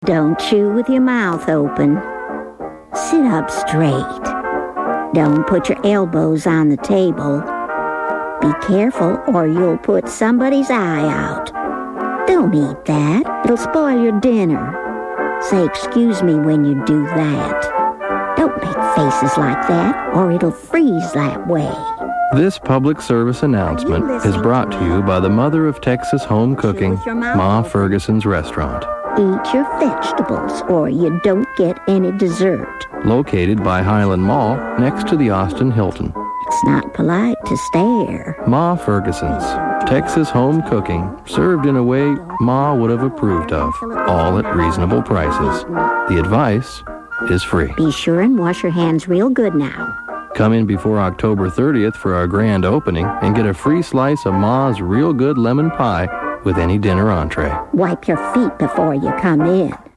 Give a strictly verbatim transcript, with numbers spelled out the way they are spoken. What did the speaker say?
Don't chew with your mouth open. Sit up straight. Don't put your elbows on the table. Be careful or you'll put somebody's eye out. Don't eat that. It'll spoil your dinner. Say excuse me when you do that. Don't make faces like that or it'll freeze that way. This public service announcement is brought to you by the mother of Texas home cooking, Ma Ferguson's Restaurant. Eat your vegetables or you don't get any dessert. Located by Highland Mall next to the Austin Hilton. It's not polite to stare. Ma Ferguson's, Texas home cooking, served in a way Ma would have approved of, all at reasonable prices. The advice is free. Be sure and wash your hands real good now. Come in before October thirtieth for our grand opening and get a free slice of Ma's Real Good Lemon Pie with any dinner entree. Wipe your feet before you come in.